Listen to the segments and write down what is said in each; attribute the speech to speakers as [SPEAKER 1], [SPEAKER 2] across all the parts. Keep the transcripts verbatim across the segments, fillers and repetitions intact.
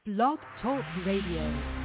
[SPEAKER 1] Blog Talk Radio.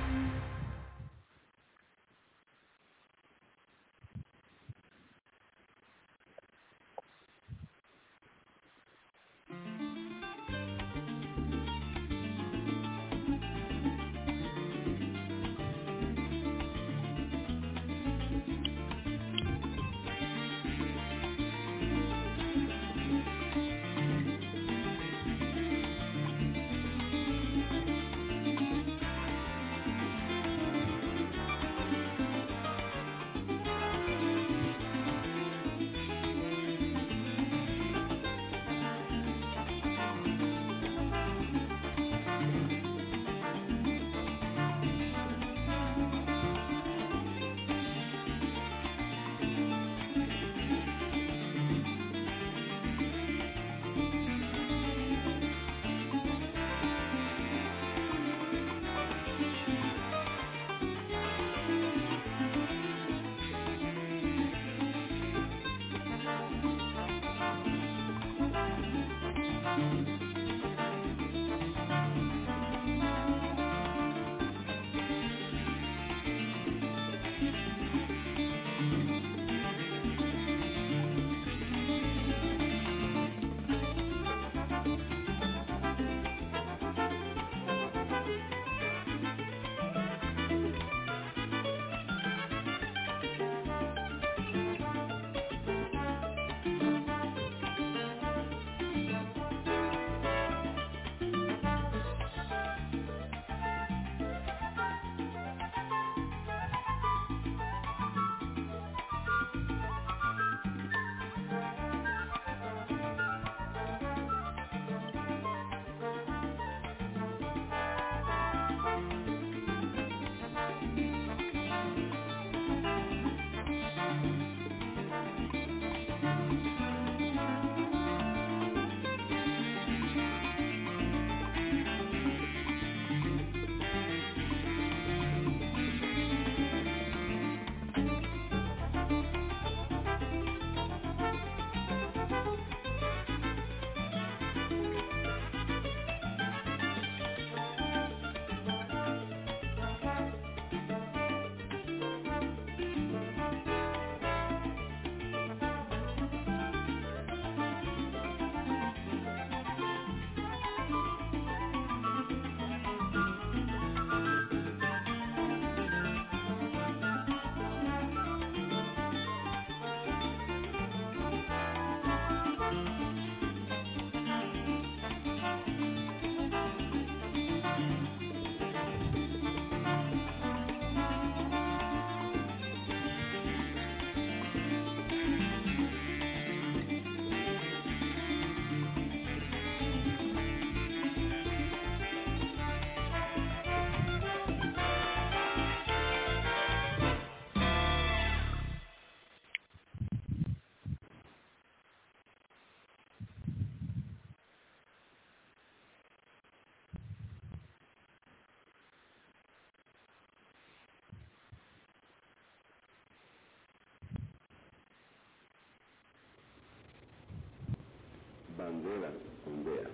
[SPEAKER 2] Bandera ondea.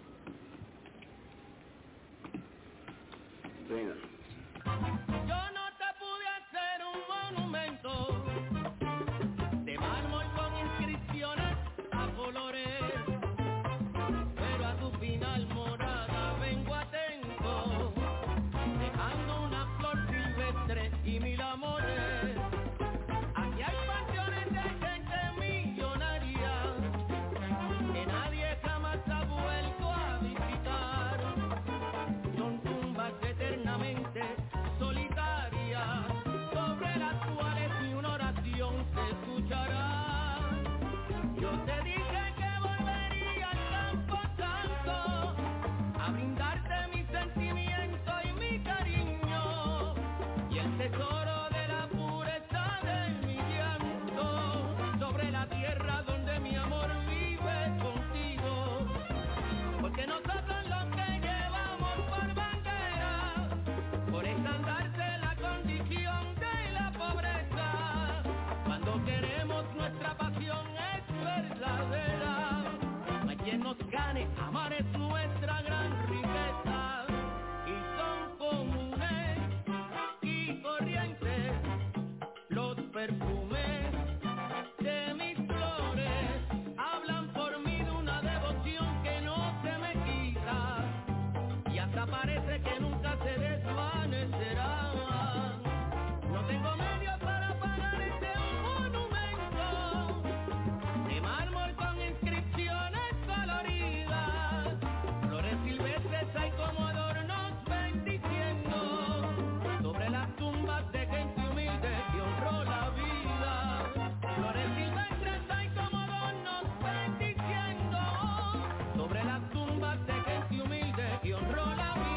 [SPEAKER 2] Venga.
[SPEAKER 3] Yo no te pude hacer un monumento de mármol con inscripciones a colores, pero a tu final morada vengo atento, dejando una flor silvestre y mil amores. Aquí hay pasiones de gente millonaria que nadie jamás ha vuelto a visitar. Son tumbas eternamente solitarias, sobre las cuales ni una oración se escuchará. Yo te dije que volvería al campo santo a brindarte mi sentimiento y mi cariño, y el tesoro de la pureza de mi llanto, sobre la tierra donde mi amor vive contigo. Porque nosotros los que llevamos por bandera, por estandarte la condición de la pobreza, cuando queremos nuestra pasión es verdadera. No hay quien nos gane, amar es nuestra gran riqueza. Y esta parece que nunca se desvanecerá. No tengo medios para pagar este monumento de mármol con inscripciones coloridas, flores silvestres hay como adornos bendiciendo sobre las tumbas de gente humilde que honró la vida. Flores silvestres hay como adornos bendiciendo sobre las tumbas de gente humilde que honró la vida.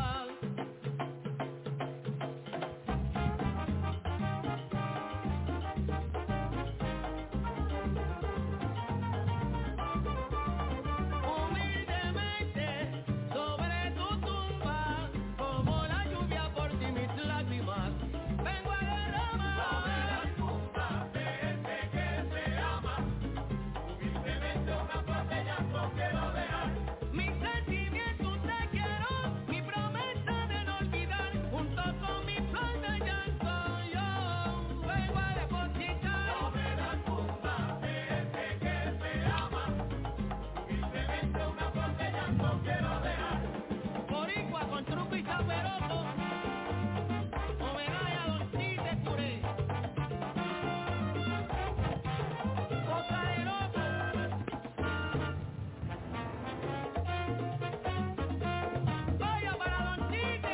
[SPEAKER 3] Humildemente sobre tu tumba, como la lluvia por ti mis lágrimas vengo a derramar. Sobre la tumba de ese que se ama, humildemente una flor de llanto quiero dejar. Mi sentimiento te quiero, mi promesa de no olvidar, junto con mi flor de llanto yo vengo a depositar. Sobre la tumba de ese que se ama, humildemente una flor de llanto quiero dejar. Boricua con truco y zaperoto, homenaje a Don Tite Curé. Cosa de loco. Vaya para Don Tite.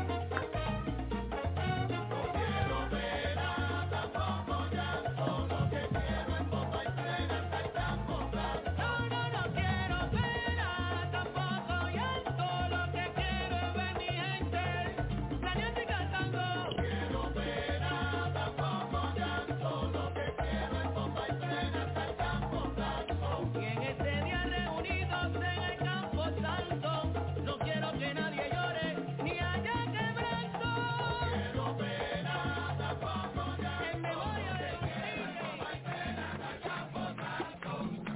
[SPEAKER 3] No quiero pena, tampoco llanto, lo que quiero es bomba y plena hasta el campo blanco. No, no, no quiero pena, tampoco llanto, lo que quiero es ver mi gente saliendo y cantando. No quiero pena, tampoco llanto, lo que quiero es bomba y plena hasta el campo blanco. Y en ese día reunidos en el campo santo, no quiero que nadie llore ni haya quebranto. No quiero pena, tampoco llanto, en memoria de los niños. Bomba y plena hasta el campo santo.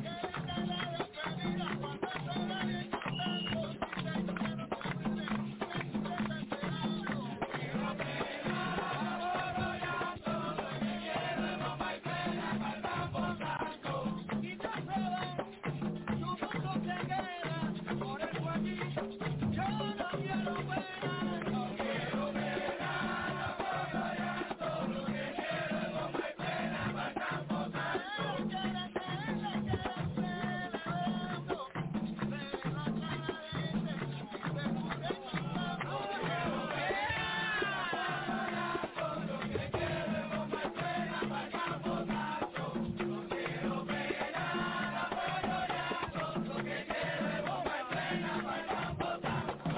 [SPEAKER 3] Y no se va, su mundo se queda, por eso aquí yo no quiero pena. No quiero pena, tampoco llanto, lo que quiero es bomba y plena para el campo santo. Quiero pena, quiero celebrando, pero la cara de este se pudre cantando. No quiero pena, lo que quiero es bomba y plena para el campo santo. No quiero pena, tampoco llanto, lo que quiero es bomba y plena para el campo santo.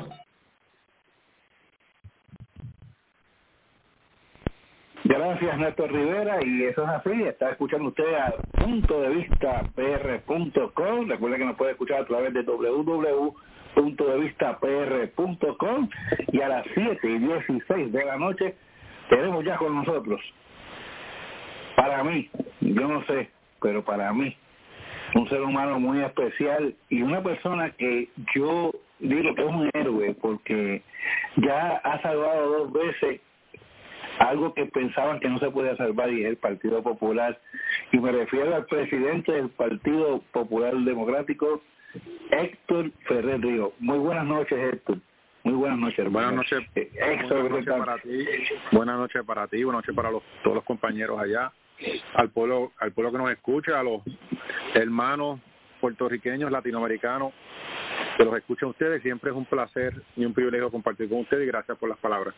[SPEAKER 1] Gracias, Néstor Rivera, y eso es así. Está escuchando usted a punto de vista p r punto com. Recuerda que nos puede escuchar a través de w w w punto de vista p r punto com, y a las siete y dieciséis de la noche tenemos ya con nosotros, para mí, yo no sé, pero para mí, un ser humano muy especial y una persona que yo digo que es un héroe, porque ya ha salvado dos veces algo que pensaban que no se podía salvar, y es el Partido Popular, y me refiero al presidente del Partido Popular Democrático, Héctor Ferrer Ríos. Muy buenas noches, Héctor. Muy buenas noches, hermano.
[SPEAKER 4] Buenas noches,
[SPEAKER 1] eh, Héctor,
[SPEAKER 4] buenas noches para ti, buenas noches para ti, buenas noches para los, todos los compañeros allá, al pueblo, al pueblo que nos escucha, a los hermanos puertorriqueños, latinoamericanos, que los escuchan ustedes. Siempre es un placer y un privilegio compartir con ustedes, y gracias por las palabras.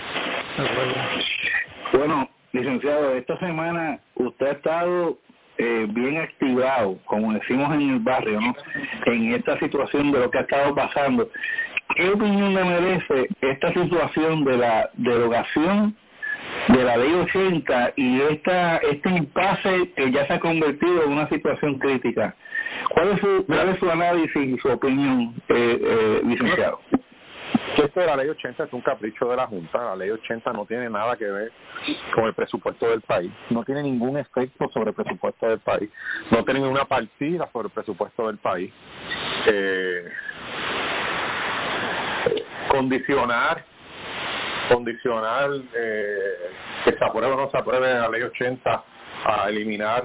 [SPEAKER 1] Bueno, licenciado, esta semana usted ha estado eh, bien activado, como decimos en el barrio, ¿no?, en esta situación de lo que ha estado pasando. ¿Qué opinión le merece esta situación de la derogación de la ley ochenta y esta este impasse que ya se ha convertido en una situación crítica? ¿Cuál es su, cuál es su análisis y su opinión, eh, eh, licenciado?
[SPEAKER 4] Esto de la ley ochenta es un capricho de la Junta. La ley ochenta no tiene nada que ver con el presupuesto del país, no tiene ningún efecto sobre el presupuesto del país, no tiene ninguna partida sobre el presupuesto del país. Eh, condicionar condicionar eh, que se apruebe o no se apruebe la ley ochenta a eliminar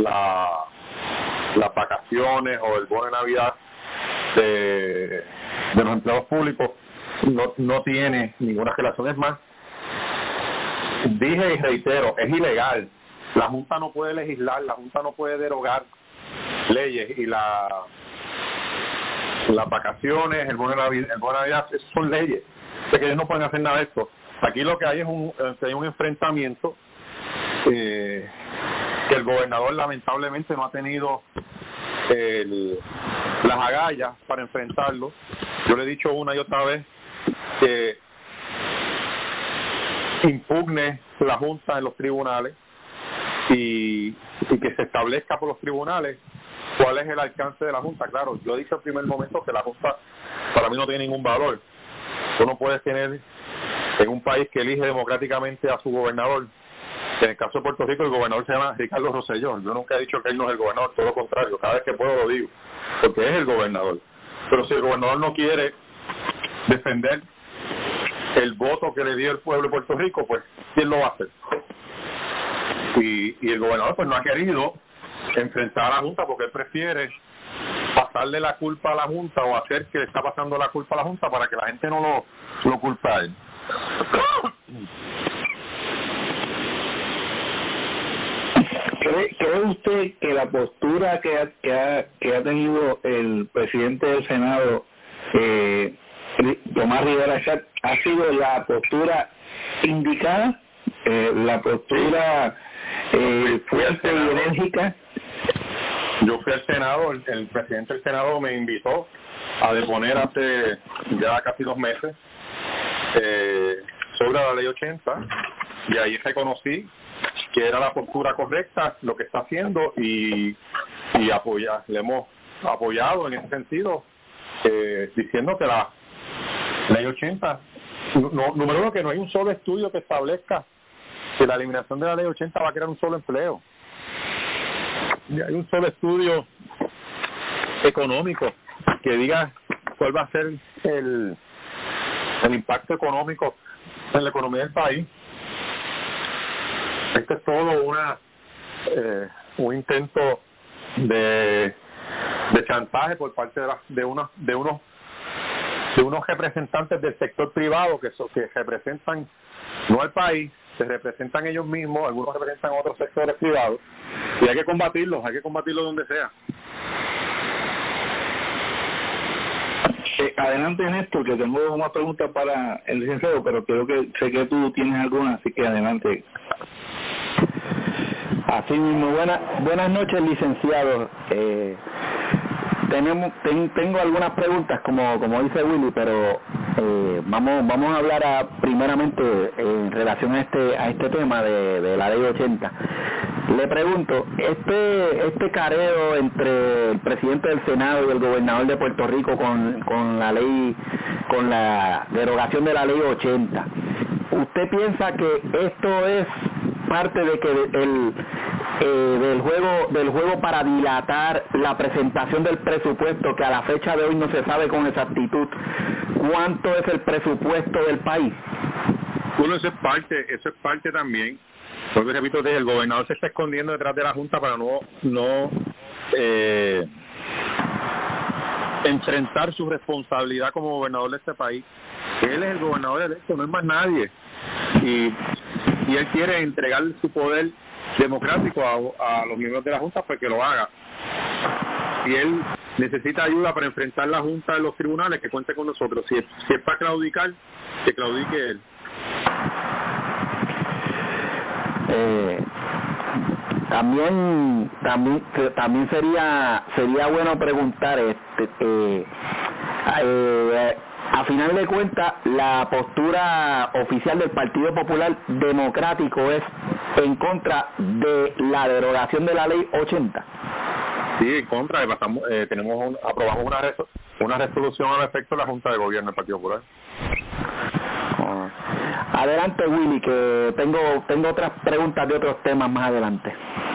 [SPEAKER 4] la las vacaciones o el bono de Navidad de
[SPEAKER 5] de los empleados públicos no, no tiene ninguna relación. Es más, dije y reitero, es ilegal. La Junta no puede legislar, la Junta no puede derogar leyes, y la las vacaciones, el bono de Navidad, el bono de Navidad, eso son leyes, de que ellos no pueden hacer nada de esto. Aquí lo que hay es un, hay un enfrentamiento eh, que el gobernador lamentablemente no ha tenido el, las agallas para enfrentarlo. Yo le he dicho una y otra vez que impugne la Junta en los tribunales y, y que se establezca por los tribunales cuál es el alcance de la Junta. Claro, yo he dicho en primer momento que la Junta para mí no tiene ningún valor. Tú no puedes tener en un país que elige democráticamente a su gobernador, en el caso de Puerto Rico el gobernador se llama Ricardo Rosselló. Yo nunca he dicho que él no es el gobernador, todo lo contrario, cada vez que puedo lo digo, porque es el gobernador. Pero si el gobernador no quiere defender el voto que le dio el pueblo de Puerto Rico, pues ¿quién lo va a hacer? Y, y el gobernador pues no ha querido enfrentar a la Junta porque él prefiere pasarle la culpa a la Junta o hacer que le está pasando la culpa a la Junta para que la gente no lo, lo culpe a él.
[SPEAKER 1] ¿Cree, ¿Cree usted que la postura que ha, que ha, que ha tenido el presidente del Senado, eh, Tomás Rivera Schatz, ha sido la postura indicada, eh, la postura eh, fuerte y enérgica?
[SPEAKER 5] Yo fui al Senado, el, el presidente del Senado me invitó a deponer hace ya casi dos meses eh, sobre la ley ochenta, y ahí reconocí que era la postura correcta lo que está haciendo, y, y apoya, le hemos apoyado en ese sentido, eh, diciendo que la ley ochenta, no, número uno, que no hay un solo estudio que establezca que la eliminación de la ley ochenta va a crear un solo empleo. Y hay un solo estudio económico que diga cuál va a ser el, el impacto económico en la economía del país. Este es todo una eh, un intento de, de chantaje por parte de, la, de unos de unos de unos representantes del sector privado que, so, que representan no al país, se representan ellos mismos, algunos representan otros sectores privados, y hay que combatirlos, hay que combatirlos donde sea.
[SPEAKER 1] Eh, adelante, Néstor, que tengo una pregunta para el licenciado, pero creo que sé que tú tienes alguna, así que adelante.
[SPEAKER 6] Así mismo, buena, buenas noches, licenciado. Eh, tenemos, ten, tengo algunas preguntas, como como dice Willy, pero eh, vamos vamos a hablar a, primeramente en relación a este a este tema de, de la ley ochenta. Le pregunto, este este careo entre el presidente del Senado y el gobernador de Puerto Rico con, con la ley, con la derogación de la ley ochenta, ¿usted piensa que esto es parte de que el eh, del juego del juego para dilatar la presentación del presupuesto, que a la fecha de hoy no se sabe con exactitud cuánto es el presupuesto del país?
[SPEAKER 5] Bueno, eso es parte, eso es parte también. Porque repito, el gobernador se está escondiendo detrás de la Junta para no no eh, enfrentar su responsabilidad como gobernador de este país. Él es el gobernador electo, no es más nadie, y y él quiere entregar su poder democrático a, a los miembros de la Junta, pues que lo haga. Si él necesita ayuda para enfrentar la Junta de los tribunales, que cuente con nosotros. Si es, si es para claudicar, que claudique él.
[SPEAKER 6] Eh, también también también sería sería bueno preguntar este eh, eh, a final de cuentas, la postura oficial del Partido Popular Democrático es en contra de la derogación de la ley ochenta.
[SPEAKER 5] Sí, en contra. Pasamos, eh, tenemos un, aprobamos una resol, una resolución al efecto de la Junta de Gobierno del Partido Popular.
[SPEAKER 6] Adelante, Willy, que tengo tengo otras preguntas de otros temas más adelante.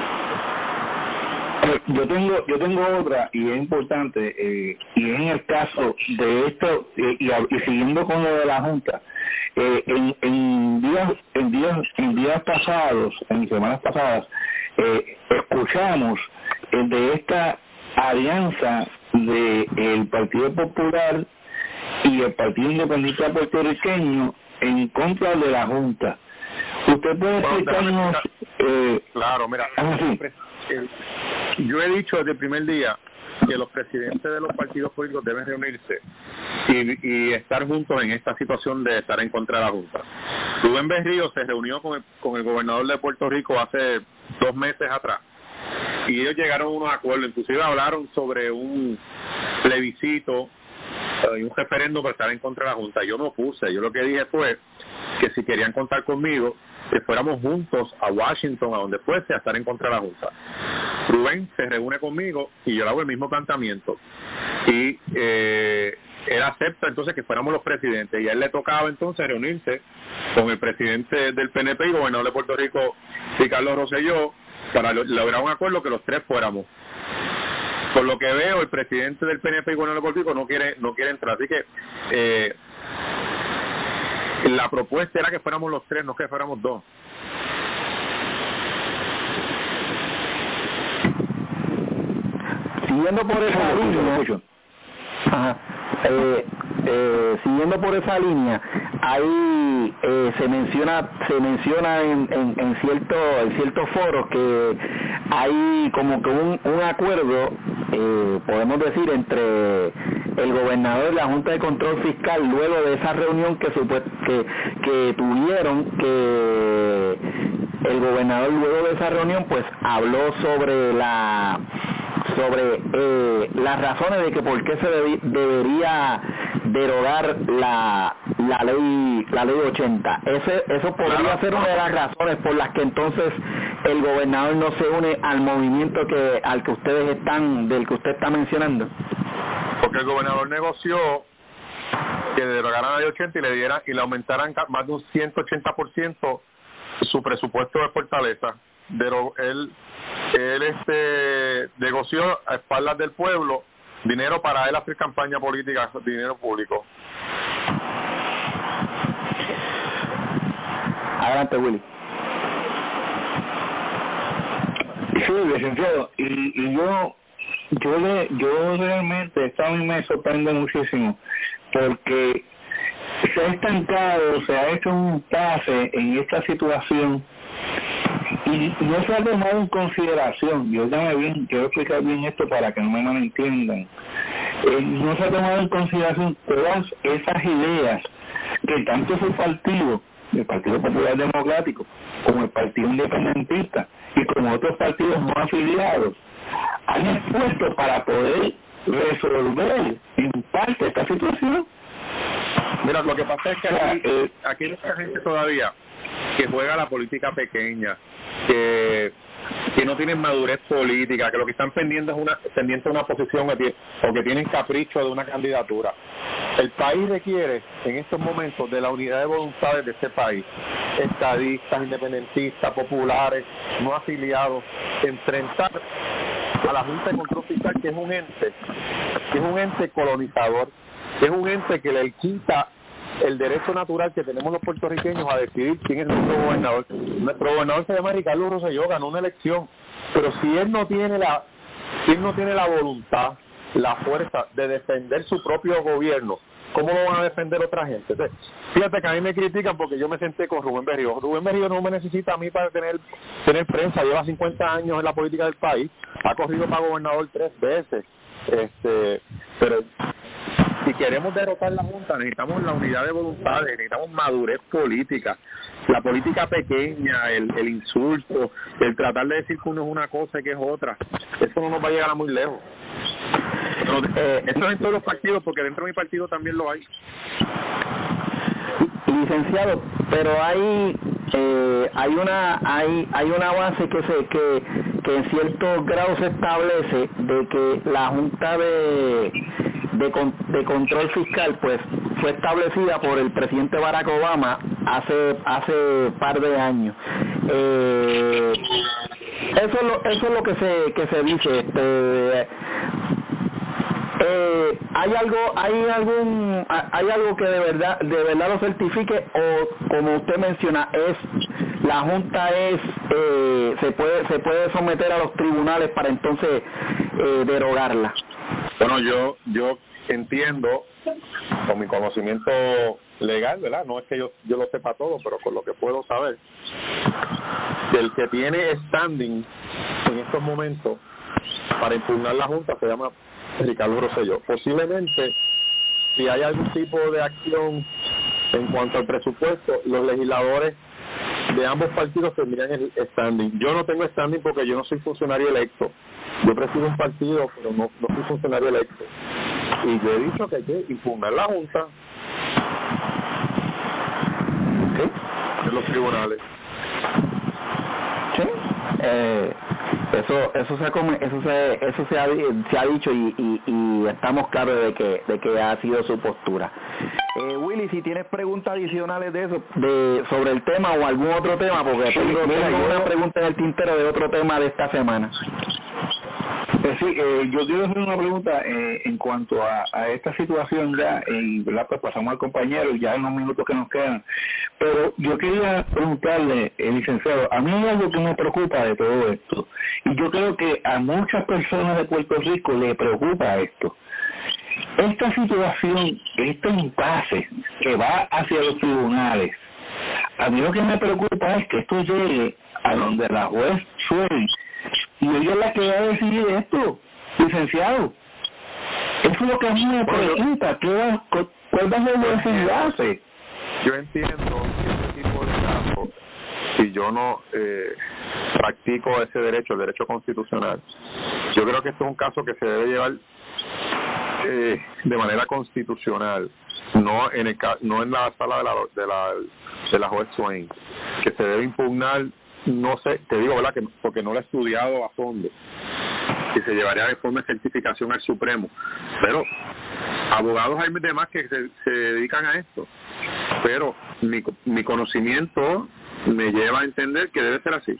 [SPEAKER 1] Yo tengo yo tengo otra, y es importante, eh, y es en el caso de esto, eh, y, y siguiendo con lo de la Junta, eh, en, en días en días en días pasados, en semanas pasadas, eh, escuchamos eh, de esta alianza de el Partido Popular y el Partido Independiente Puertorriqueño en contra de la Junta. ¿Usted puede
[SPEAKER 5] Bueno,
[SPEAKER 1] explicarnos? Eh,
[SPEAKER 5] claro, mira,
[SPEAKER 1] ah, sí.
[SPEAKER 5] el, yo he dicho desde el primer día que los presidentes de los partidos políticos deben reunirse y, y estar juntos en esta situación de estar en contra de la Junta. Rubén Berrío se reunió con el, con el gobernador de Puerto Rico hace dos meses atrás y ellos llegaron a unos acuerdos, inclusive hablaron sobre un plebiscito y un referéndum para estar en contra de la Junta. Yo me opuse, yo lo que dije fue que si querían contar conmigo, que fuéramos juntos a Washington, a donde fuese, a estar en contra de la Junta. Rubén se reúne conmigo y yo le hago el mismo planteamiento. Y eh, él acepta entonces que fuéramos los presidentes y a él le tocaba entonces reunirse con el presidente del P N P y gobernador de Puerto Rico, Ricardo Rosselló, para lograr un acuerdo que los tres fuéramos. Por lo que veo, el presidente del P N P y gobernador de Puerto Rico no quiere, no quiere entrar. Así que eh, la propuesta era que fuéramos los tres, no que fuéramos dos.
[SPEAKER 6] Siguiendo por esa línea, ajá, eh, eh, siguiendo por esa línea, ahí eh, se menciona, se menciona en, en, en cierto, en ciertos foros que hay como que un, un acuerdo, eh, podemos decir, entre el gobernador y la Junta de Control Fiscal luego de esa reunión que que, que tuvieron, que el gobernador luego de esa reunión pues habló sobre la sobre eh, las razones de que por qué se debi, debería derogar la la ley la ley ochenta. Ese eso podría claro. ser una de las razones por las que entonces el gobernador no se une al movimiento que al que ustedes están del que usted está mencionando.
[SPEAKER 5] Porque el gobernador negoció que derogaran la ley ochenta y le dieran y le aumentaran más de un ciento ochenta por ciento su presupuesto de fortaleza. Pero él él este negoció a espaldas del pueblo dinero para él hacer campaña política, dinero público.
[SPEAKER 6] Adelante, Willy.
[SPEAKER 1] Sí, licenciado, y, y yo yo le, yo realmente esta a mí me sorprende muchísimo porque se ha estancado, se ha hecho un pase en esta situación y no se ha tomado en consideración. Yo también bien, quiero explicar bien esto para que no me malentiendan. Eh, no se ha tomado en consideración todas esas ideas que tanto su partido, el Partido Popular Democrático, como el Partido Independentista y como otros partidos no afiliados, han expuesto para poder resolver en parte esta situación.
[SPEAKER 5] Mira, lo que pasa es que aquí, eh, aquí hay mucha gente todavía que juega la política pequeña, que que no tienen madurez política, que lo que están pendiendo es una pendiente de una posición o que tienen capricho de una candidatura. El país requiere en estos momentos de la unidad de voluntades de este país, estadistas, independentistas, populares, no afiliados, enfrentar a la Junta de Control Fiscal, que es un ente, que es un ente colonizador, que es un ente que le quita el derecho natural que tenemos los puertorriqueños a decidir quién es nuestro gobernador. Nuestro gobernador se llama Ricardo Rosselló, ganó una elección, pero si él no tiene la, si él no tiene la voluntad, la fuerza de defender su propio gobierno, ¿cómo lo van a defender otra gente? Entonces, fíjate que a mí me critican porque yo me senté con Rubén Berrío. Rubén Berrío no me necesita a mí para tener tener prensa, lleva cincuenta años en la política del país, ha corrido para gobernador tres veces, este, pero si queremos derrotar la Junta necesitamos la unidad de voluntades, necesitamos madurez política. La política pequeña, el, el insulto, el tratar de decir que uno es una cosa y que es otra, eso no nos va a llegar a muy lejos. Pero, eh, eso es en todos los partidos, porque dentro de mi partido también lo hay.
[SPEAKER 6] Licenciado, pero hay eh, hay una hay hay una base que se que que en cierto grado se establece de que la Junta de de, con, de control fiscal pues fue establecida por el presidente Barack Obama hace hace par de años. Eh, eso es lo eso es lo que se que se dice. Este, Eh, hay algo hay algún hay algo que de verdad de verdad lo certifique, o como usted menciona es la Junta es eh, se puede se puede someter a los tribunales para entonces eh, derogarla?
[SPEAKER 5] Bueno, yo yo entiendo, con mi conocimiento legal, ¿verdad? No es que yo, yo lo sepa todo, pero con lo que puedo saber, que el que tiene standing en estos momentos para impugnar la Junta se llama Ricardo Rosselló. Posiblemente, si hay algún tipo de acción en cuanto al presupuesto, los legisladores de ambos partidos tendrían el standing. Yo no tengo standing porque yo no soy funcionario electo. Yo presido un partido, pero no, no soy funcionario electo. Y yo he dicho que hay que impugnar la Junta ¿sí? en los tribunales.
[SPEAKER 6] Sí. Eh, eso eso se ha come, eso se eso se ha, se ha dicho y, y, y estamos claros de que de que ha sido su postura. Eh, Willy, si tienes preguntas adicionales de eso, de sobre el tema o algún otro tema, porque tengo, tengo una pregunta en el tintero de otro tema de esta semana.
[SPEAKER 1] Eh, sí, eh, yo quiero hacer una pregunta eh, en cuanto a, a esta situación ya, y ¿verdad? Pues pasamos al compañero ya en los minutos que nos quedan, pero yo quería preguntarle, eh, licenciado, a mí hay algo que me preocupa de todo esto, y yo creo que a muchas personas de Puerto Rico le preocupa esto. Esta situación, este impasse que va hacia los tribunales, a mí lo que me preocupa es que esto llegue a donde la juez Suárez, y ella es la que va a decidir esto, licenciado. Eso es lo que a mí me preocupa. ¿Qué va, ¿Cuál va a ser el desenlace?
[SPEAKER 5] Yo entiendo que este tipo de casos, si yo no eh, practico ese derecho, el derecho constitucional, yo creo que este es un caso que se debe llevar eh, de manera constitucional, no en el no en la sala de la de la de la juez Swain, que se debe impugnar. No sé, te digo, ¿verdad? Que porque no lo he estudiado a fondo, que se llevaría de forma de certificación al Supremo. Pero abogados hay demás que se, se dedican a esto. Pero mi, mi conocimiento me lleva a entender que debe ser así.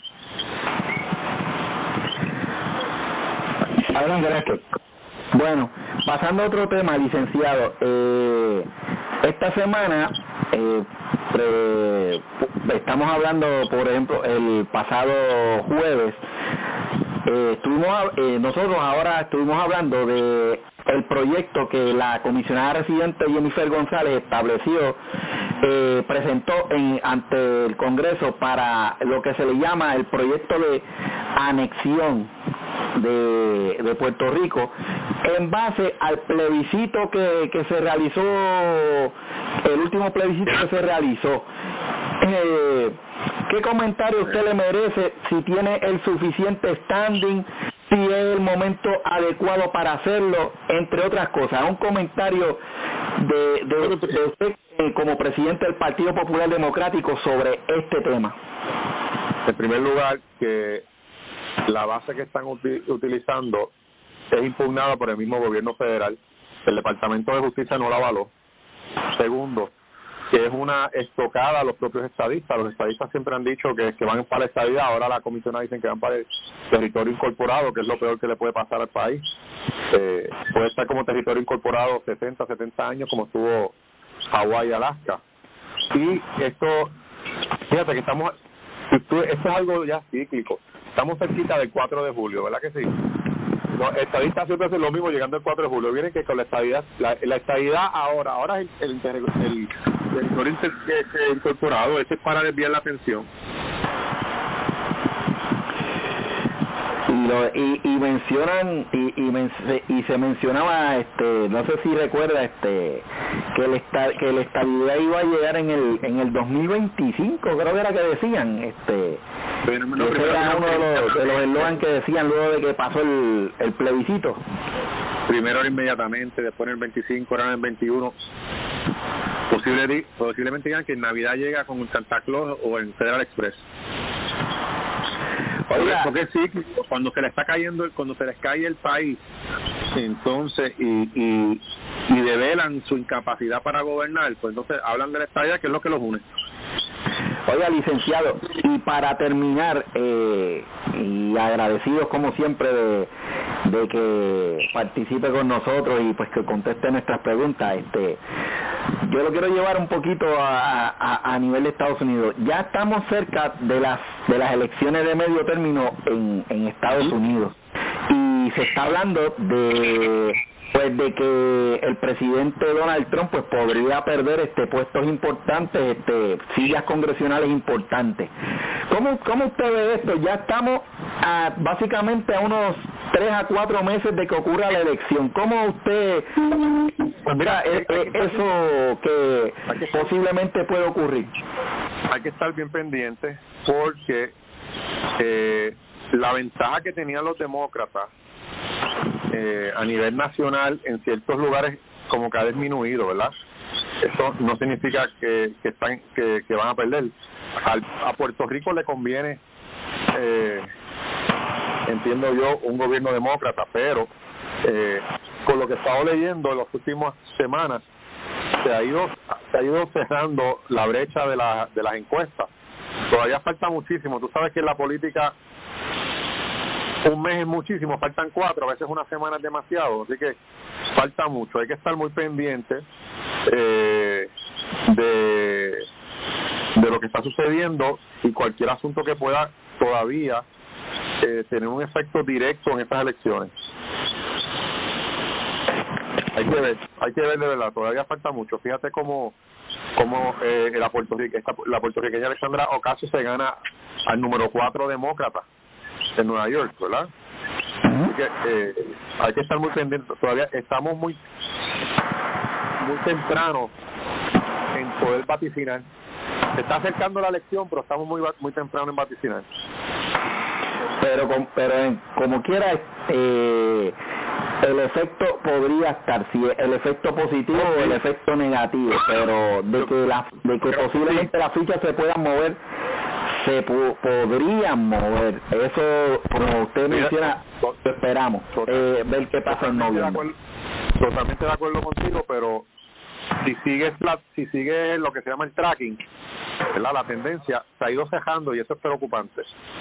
[SPEAKER 6] Adelante, Néstor. Bueno, pasando a otro tema, licenciado. Eh, esta semana... Eh, pre, estamos hablando, por ejemplo, el pasado jueves eh, estuvimos eh, nosotros ahora estuvimos hablando de el proyecto que la comisionada residente Jennifer González estableció, eh, presentó en, ante el Congreso para lo que se le llama el proyecto de anexión de, de Puerto Rico, en base al plebiscito que, que se realizó, el último plebiscito que se realizó. Eh, ¿Qué comentario usted le merece, si tiene el suficiente standing, si es el momento adecuado para hacerlo, entre otras cosas? Un comentario de, de, de usted eh, como presidente del Partido Popular Democrático sobre este tema.
[SPEAKER 5] En primer lugar, que la base que están uti- utilizando es impugnada por el mismo gobierno federal. El Departamento de Justicia no la avaló. Segundo, que es una estocada a los propios estadistas. Los estadistas siempre han dicho que, que van para la estadidad. Ahora la comisionada dicen que van para el territorio incorporado, que es lo peor que le puede pasar al país. Eh, puede estar como territorio incorporado sesenta, setenta años, como estuvo Hawái y Alaska. Y esto, fíjate que estamos, esto es algo ya cíclico. Estamos cerquita del cuatro de julio, ¿verdad que sí? Los estadistas siempre hacen lo mismo llegando al cuatro de julio. Vienen que con la estadidad, la, la estadidad ahora, ahora es el, el, el, el territorio inter, el incorporado, ese es para desviar la atención.
[SPEAKER 6] Y, lo, y, y mencionan y, y, men, y se mencionaba, este, no sé si recuerda, este, que el esta, que la estabilidad iba a llegar en el en el dos mil veinticinco, creo que era que decían, este,
[SPEAKER 5] Pero, no,
[SPEAKER 6] ese era uno de los de los eslogans que decían luego de que pasó el, el plebiscito.
[SPEAKER 5] Primero era inmediatamente, después en el veinticinco, ahora en el veintiuno. Posible, posiblemente digan que en Navidad llega con un Santa Claus o en Federal Express. Oiga, porque sí, cuando se le está cayendo, cuando se les cae el país, entonces y, y y develan su incapacidad para gobernar, pues entonces hablan de la estadía, que es lo que los une.
[SPEAKER 6] Oiga, licenciado, y para terminar, eh, y agradecidos como siempre de, de que participe con nosotros y pues que conteste nuestras preguntas, este, yo lo quiero llevar un poquito a, a, a nivel de Estados Unidos. Ya estamos cerca de las de las elecciones de medio término en, en Estados Unidos, y se está hablando de pues de que el presidente Donald Trump pues podría perder este puestos importantes, este sillas congresionales importantes. ¿Cómo, cómo usted ve esto? Ya estamos a, básicamente a unos tres a cuatro meses de que ocurra la elección. ¿Cómo usted, pues mira, eh, eh, eso que posiblemente puede ocurrir?
[SPEAKER 5] Hay que estar bien pendiente porque eh, la ventaja que tenían los demócratas eh, a nivel nacional en ciertos lugares como que ha disminuido, ¿verdad? Eso no significa que, que están que, que van a perder. Al, a Puerto Rico le conviene, eh, entiendo yo, un gobierno demócrata, pero eh, con lo que he estado leyendo en las últimas semanas se ha ido se ha ido cerrando la brecha de, la, de las encuestas. Todavía falta muchísimo. Tú sabes que en la política un mes es muchísimo, faltan cuatro, a veces una semana es demasiado, así que falta mucho. Hay que estar muy pendiente eh, de, de lo que está sucediendo y cualquier asunto que pueda todavía eh, tener un efecto directo en estas elecciones. Hay que ver, hay que ver de verdad, todavía falta mucho. Fíjate cómo, cómo eh, la, puertorrique, esta, la puertorriqueña Alexandra Ocasio se gana al número cuatro demócrata en Nueva York, ¿verdad? Así que eh, hay que estar muy pendientes. Todavía estamos muy muy temprano en poder vaticinar. Se está acercando la elección, pero estamos muy muy temprano en vaticinar.
[SPEAKER 6] Pero, pero en, como quiera, eh, el efecto podría estar, si el efecto positivo o el efecto negativo, pero de que la, de que posiblemente las fichas se puedan mover, se po podrían mover. Eso, como usted menciona, esperamos eh, ver qué pasa en noviembre.
[SPEAKER 5] Totalmente de acuerdo contigo, pero si sigues la, si sigues lo que se llama el tracking, ¿verdad? La tendencia se ha ido cejando y eso es preocupante.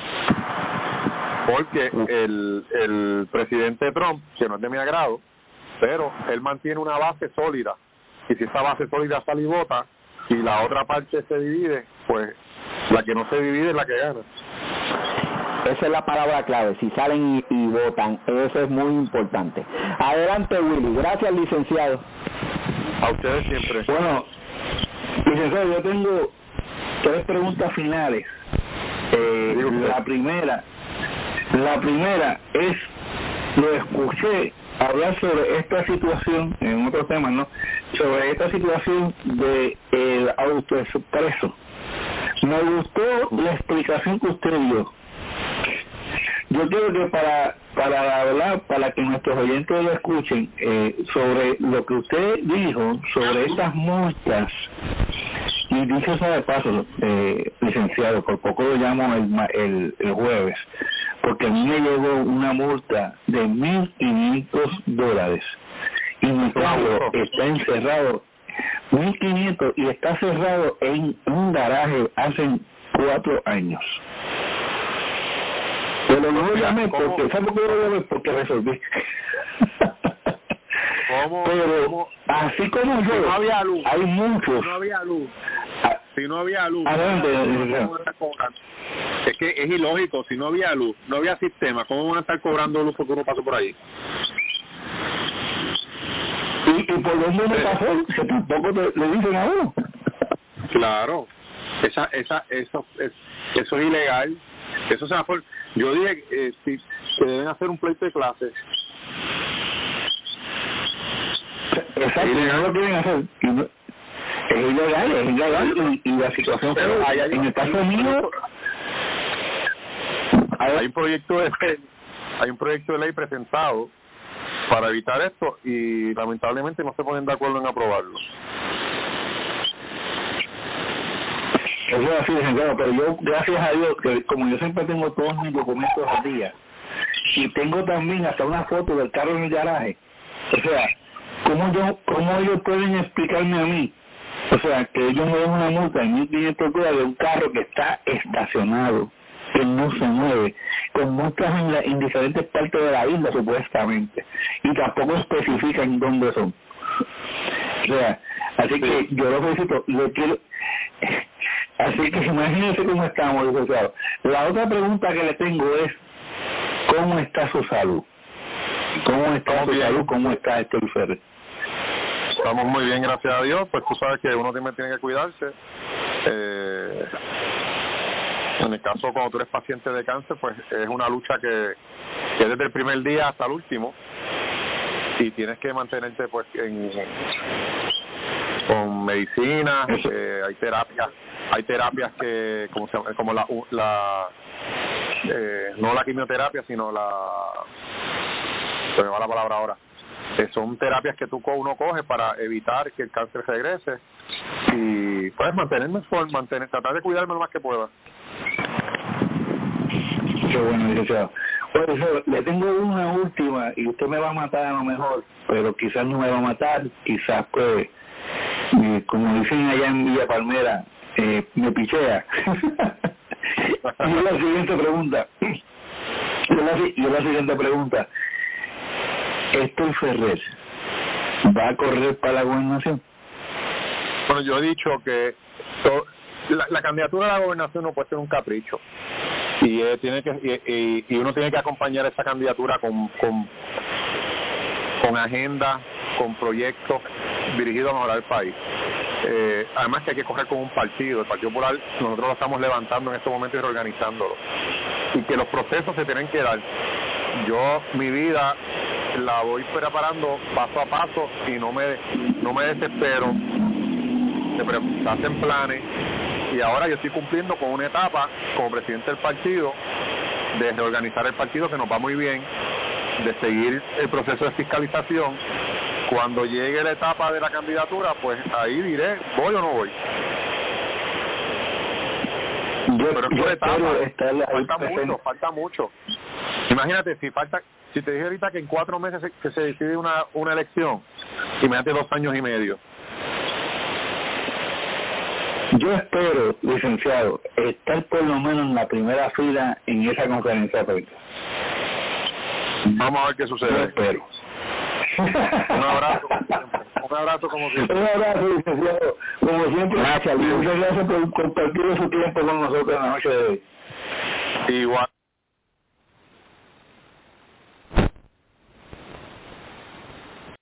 [SPEAKER 5] Porque el, el presidente Trump, que no es de mi agrado, pero él mantiene una base sólida. Y si esa base sólida sale y vota, y la otra parte se divide, pues la que no se divide es la que gana.
[SPEAKER 6] Esa es la palabra clave, si salen y, y votan, eso es muy importante. Adelante, Willy. Gracias, licenciado.
[SPEAKER 5] A ustedes siempre.
[SPEAKER 1] Bueno, licenciado, yo tengo tres preguntas finales. Eh, la primera, la primera es, lo escuché hablar sobre esta situación, en otros temas, ¿no? Sobre esta situación de el autoexpreso. Me gustó la explicación que usted dio. Yo quiero que para para hablar, para que nuestros oyentes lo escuchen, eh, sobre lo que usted dijo, sobre estas multas, y dicho sea de paso, eh, licenciado, por poco lo llamo el, el, el jueves, porque a mí me llegó una multa de mil quinientos dólares, y mi carro está encerrado, mil quinientos, y está cerrado en un garaje hace cuatro años. Pero no lo llamé porque, ¿sabes por qué lo llamé? Porque resolví.
[SPEAKER 5] ¿Cómo?
[SPEAKER 1] Pero
[SPEAKER 5] ¿Cómo?
[SPEAKER 1] así como yo,
[SPEAKER 5] si no había luz,
[SPEAKER 1] hay muchos.
[SPEAKER 5] Si no había luz,
[SPEAKER 1] Ah,
[SPEAKER 5] si no había luz,
[SPEAKER 1] adelante,
[SPEAKER 5] ¿cómo van a cobrar? Es que es ilógico, si no había luz, no había sistema, ¿cómo van a estar cobrando luz porque uno pasó por ahí?
[SPEAKER 1] ¿Y, y por dónde me pasó? Que tampoco te, le dicen a uno.
[SPEAKER 5] Claro, esa, esa, eso, es, eso es ilegal. Eso se va por... Yo dije eh, si, que deben hacer un pleito de clases.
[SPEAKER 1] Exacto, y no lo quieren hacer. Y no, es ilegal, es ilegal. Y, y la situación
[SPEAKER 5] Pero
[SPEAKER 1] fue,
[SPEAKER 5] hay, hay,
[SPEAKER 1] en el caso
[SPEAKER 5] hay,
[SPEAKER 1] mío,
[SPEAKER 5] hay un proyecto de ley, hay un proyecto de ley presentado para evitar esto y lamentablemente no se ponen de acuerdo en aprobarlo.
[SPEAKER 1] eso es así, licenciado, pero yo, gracias a Dios, que como yo siempre tengo todos mis documentos al día, y tengo también hasta una foto del carro en el garaje, o sea, ¿cómo, yo, cómo ellos pueden explicarme a mí? O sea, que ellos me den una multa de mil quinientos dólares de un carro que está estacionado, que no se mueve, con multas en, la, en diferentes partes de la isla, supuestamente, y tampoco especifican dónde son. O sea, así que yo lo felicito, lo quiero... Así que imagínense cómo estamos, licenciado. La otra pregunta que le tengo es, ¿cómo está su salud? ¿Cómo está tu salud? ¿Cómo está Héctor Ferrer?
[SPEAKER 5] Estamos muy bien, gracias a Dios. Pues tú sabes que uno también tiene que cuidarse. Eh, en el caso cuando tú eres paciente de cáncer, pues es una lucha que, que desde el primer día hasta el último, y tienes que mantenerte pues en, con medicina. Eh, hay terapias, hay terapias que como se, como la, la eh, no la quimioterapia, sino la, se me va la palabra ahora. Eh, son terapias que tú uno coge para evitar que el cáncer regrese y puedes mantenerme por mantener tratar de cuidarme lo más que pueda.
[SPEAKER 1] Qué bueno, licenciado. Bueno, le tengo una última y usted me va a matar a lo mejor, pero quizás no me va a matar, quizás pues eh, como dicen allá en Villa Palmera, eh, me pichea. Y la siguiente pregunta y la, y la siguiente pregunta Héctor Ferrer ¿va a correr para la gobernación?
[SPEAKER 5] Bueno, yo he dicho que to, la, la candidatura a la gobernación no puede ser un capricho y eh, tiene que y, y, y uno tiene que acompañar esa candidatura con con, con agenda, con proyectos dirigidos a mejorar el país. Eh, además que hay que correr con un partido, el Partido Popular nosotros lo estamos levantando en este momento y reorganizándolo, y que los procesos se tienen que dar. Yo mi vida la voy preparando paso a paso y no me no me desespero, se hacen planes y ahora yo estoy cumpliendo con una etapa como presidente del partido de reorganizar el partido, que nos va muy bien, de seguir el proceso de fiscalización. Cuando llegue la etapa de la candidatura, pues ahí diré, ¿voy o no voy?
[SPEAKER 1] Yo,
[SPEAKER 5] Pero es por etapa, falta mucho, falta mucho. Imagínate, si falta, si te dije ahorita que en cuatro meses se, que se decide una, una elección, imagínate dos años y medio.
[SPEAKER 1] Yo espero, licenciado, estar por lo menos en la primera fila en esa conferencia de prensa.
[SPEAKER 5] Vamos a ver qué sucede.
[SPEAKER 1] Yo espero.
[SPEAKER 5] Un abrazo, como siempre. Un abrazo como siempre.
[SPEAKER 1] Un abrazo, licenciado. Como siempre, gracias. Muchas gracias por compartir su tiempo con nosotros en la noche de hoy.
[SPEAKER 5] Igual.